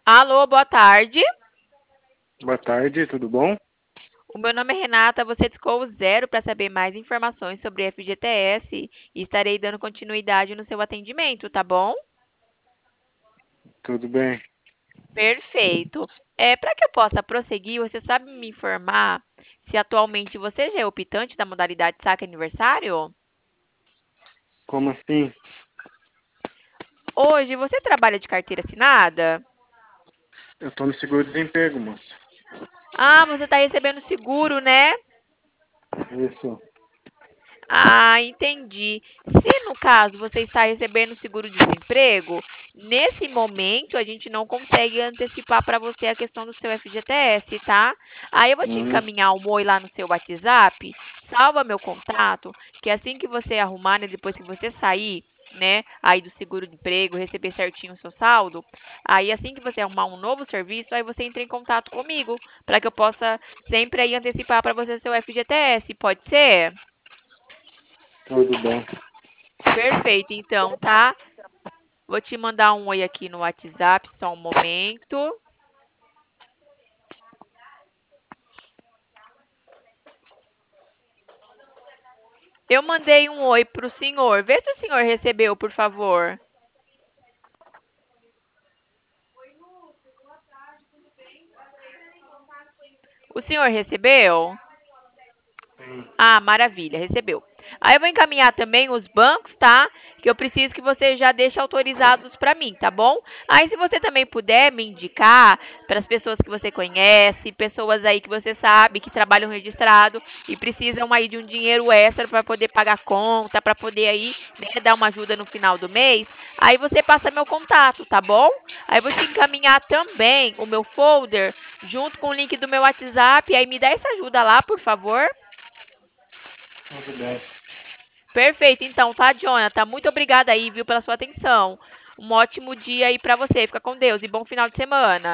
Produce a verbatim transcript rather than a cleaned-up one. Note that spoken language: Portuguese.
Alô, boa tarde. Boa tarde, tudo bom? O meu nome é Renata. Você discou o zero para saber mais informações sobre F G T S e estarei dando continuidade no seu atendimento, tá bom? Tudo bem. Perfeito. É, para que eu possa prosseguir, você sabe me informar se atualmente você já é optante da modalidade saque aniversário? Como assim? Hoje você trabalha de carteira assinada? Eu tô no seguro-desemprego, moça. Ah, você está recebendo seguro, né? Isso. Ah, entendi. Se no caso você está recebendo seguro-desemprego, nesse momento a gente não consegue antecipar para você a questão do seu F G T S, tá? Aí eu vou te Hum, encaminhar um oi lá no seu WhatsApp, salva meu contato, que assim que você arrumar, né, depois que você sair, né, aí do seguro-desemprego, receber certinho o seu saldo, aí assim que você arrumar um novo serviço, aí você entra em contato comigo, para que eu possa sempre aí antecipar para você seu F G T S, pode ser? tudo bem. Perfeito, então, tá? Vou te mandar um oi aqui no WhatsApp, só um momento. Eu mandei um oi pro senhor. Vê se o senhor recebeu, por favor. O senhor recebeu? Sim. Ah, maravilha, recebeu. Aí eu vou encaminhar também os bancos, tá? Que eu preciso que você já deixe autorizados para mim, tá bom? Aí se você também puder me indicar para as pessoas que você conhece, pessoas aí que você sabe que trabalham registrado e precisam aí de um dinheiro extra para poder pagar conta, para poder aí, né, dar uma ajuda no final do mês, aí você passa meu contato, tá bom? Aí eu vou te encaminhar também o meu folder junto com o link do meu WhatsApp, aí me dá essa ajuda lá, por favor. Tudo bem. Perfeito, então, tá, Jonathan? Muito obrigada aí, viu, pela sua atenção. Um ótimo dia aí pra você. Fica com Deus e bom final de semana.